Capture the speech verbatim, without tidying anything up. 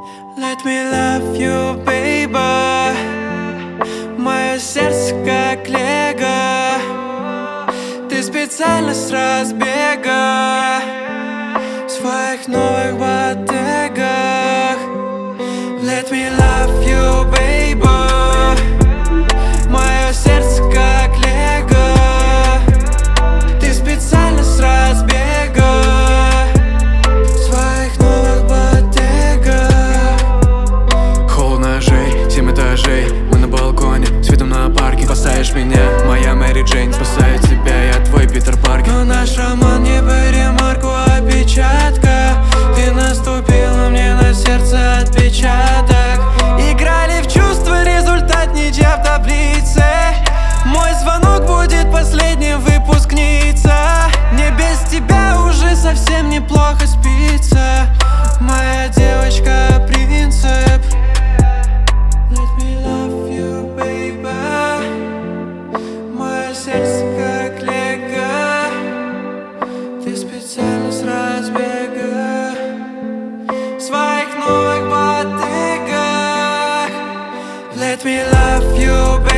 Let me love you, baby. Мое сердце как лего, ты специально с разбега в своих новых ботегах. Let me love you, baby. Мое сердце как лего, ты специально с разбега в своих новых ботегах. Холодно, жей, семь этажей, мы на балконе, с видом на парки. Спасаешь меня, моя Мэри Джейн, спасаю тебя, я твой Питер Паркер. Но наш роман не по ремарку, а печатка. Ты наступила мне на сердце отпечаток. Играли в чувства, результат ничья в таблице. Мой звонок будет последним, выпускница. Мне без тебя уже совсем неплохо спится. Моя девочка принцип. Let me love you, baby. Мое сердце как лего, ты специально с разбега в своих новых ботегах. Let me love you, baby.